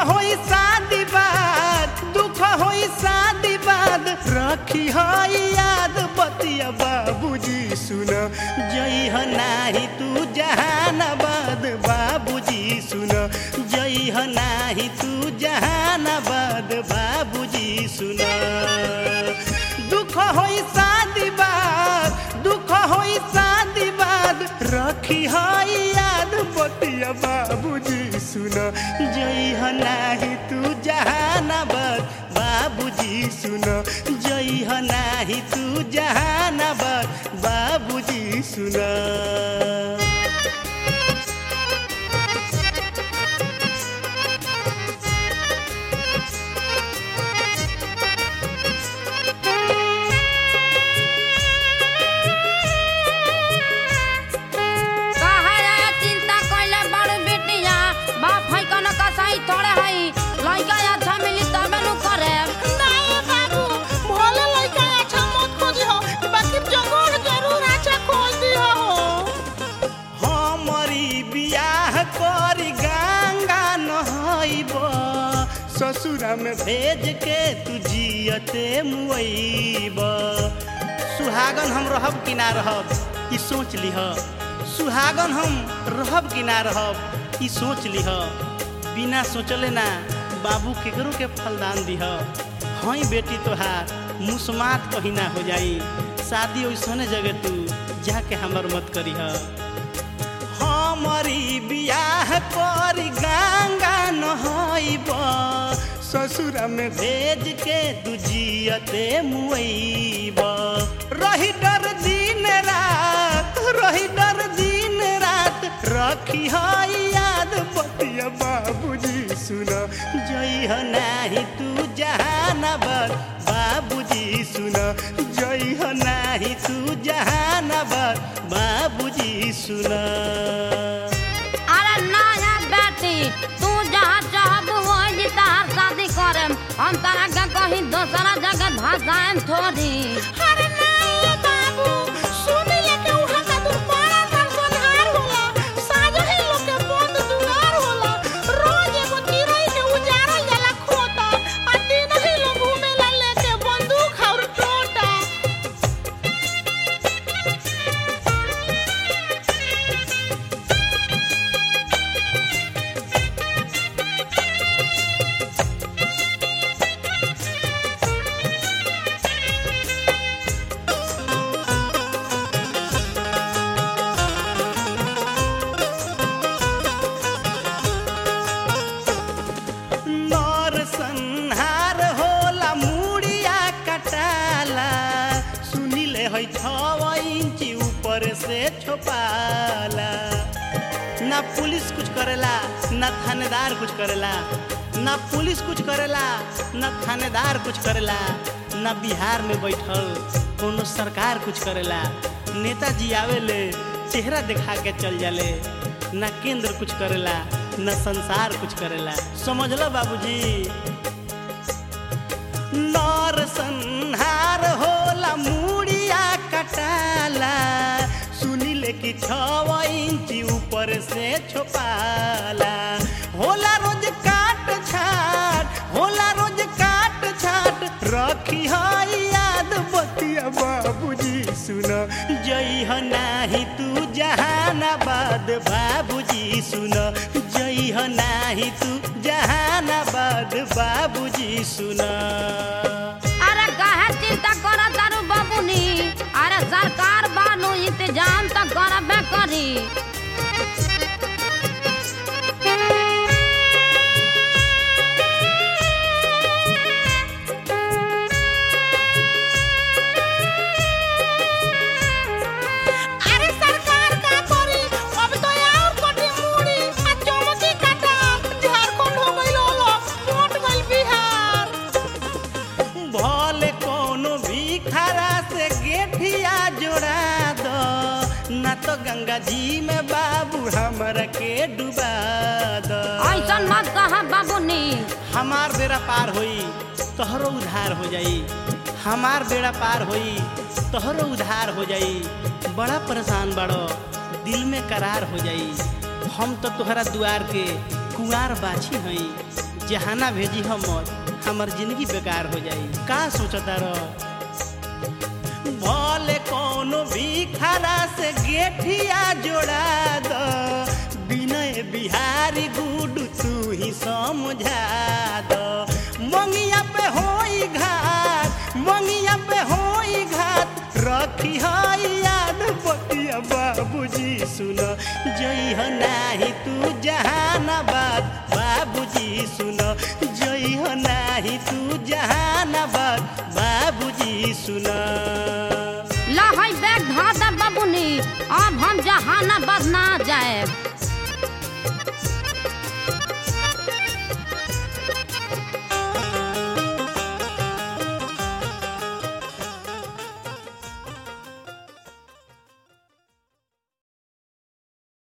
होई शादी बाद दुख होई शादी बाद रखी है याद बतिया बाबूजी सुन जई ह नाही तू जहानाबाद बाबूजी सुन जई ह नाही तू जहानाबाद बाबूजी सुन दुख होई शादी बाद दुख होई शादी बाद रखी है याद बतिया बाबूजी सुन जई ह नाही तू जहानाबाद बाबूजी सुन जई ह नाही तू जहानाबाद बाबूजी सुन थोड़े हई लइका अच्छा मिली तबे नु करे नहीं बाबू भोले लइका अच्छा मत खोजी हो बाकी जगह जरूर अच्छा खोज दी हो हमरी बियाह करी गंगा नहइब ससुरा में भेज के तू जियते मुइब सुहागन हम रहब कि ना रहब ई सोच लिह सुहागन हम रहब कि ना रहब ई सोच लिह बिना सोचले ना बाबू केकरो के फलदान दिह हई बेटी तोहार मुसमात कहीं ना हो जाई शादी ओइसने जगह तू जाके हमर मत करीह हमारी बियाह करी गंगा नहइब ससुरा में भेज के तू जियते मुइब रही डर दिन रात रही डर दिन रात रखी है याद बतिया बाबूजी सुन जई ह नाही तू जहानाबाद बाबूजी सुन जई ह नाही तू जहानाबाद बाबूजी सुन अरे ना या बेटी तू जहाँ चाहब वही तार शादी करम हम तारा के कहीं दूसरा जगह धसाएम थोड़ी अरे नहीं बाबू सुन ले के उहा का तू बड़ा संसार होला साजो ही लोग के बंद दुआर होला रोज एगो चिरई के उजारल जाला खोता आ दिन ही लोग घूमेला लेके बंदूक और टोटा नर संहार होला मुड़िया कटाला सुनिले है 6 इंची ऊपर से छुपाला ना पुलिस कुछ करेला ना थानेदार कुछ करेला ना पुलिस कुछ करेला ना थानेदार कुछ करेला ना बिहार में बैठल कोनो सरकार कुछ करेला नेताजी आवेले चेहरा दिखा के चल जाले ना केंद्र कुछ करेला न संसार कुछ करेला समझ लो बाबूजी नर संहार होला मुड़िया कटाला सुनिले कि 6 इंची ऊपर से छुपाला होला रोज काट छाट होला रोज काट छाट रखी है याद बतिया बाबूजी सुन जई ह नाही तू जहानाबाद बाबूजी सुन जई ह नाही तू जहानाबाद बाबूजी सुन अरे काहे चिंता कर तारू बाबूनी अरे सरकार बानू इंतजाम तो करबे करी अरे सरकार का करी अब तो यार कोटी मुड़ी आ चमकी काटा झारखंड हो गइल होलो मोट गइल बिहार भले कोनो भी खरा से गेठिया जोड़ा दो ना तो गंगा जी में बाबू हमरा के डुबा दो ऐसा मत कहा बाबूनी हमार बेड़ा पार होई तोहरो उधार हो जाई हमार बेड़ा पार होई तोहरो उधार हो जाई बड़ा परेशान बड़ो दिल में करार हो जाई हम तो तोहरा दुआर के कुंवार बाछी हई जहाना भेजी हम हमार जिंदगी बेकार हो जाई। का सोचता रह भले कोनो भिखारा से गेठिया जोड़ा दो विनय बिहारी गुडू तू ही समझा दो। मंगिया पे होई घाट मंगिया पे होई घाट रखी है याद बतिया बाबूजी सुन जई हो नाही तू जहानाबाद बाबूजी सुन जई हो नाही तू जहानाबाद बाबूजी सुन। ला है बैग धा दा बाबूनी अब हम जहानाबाद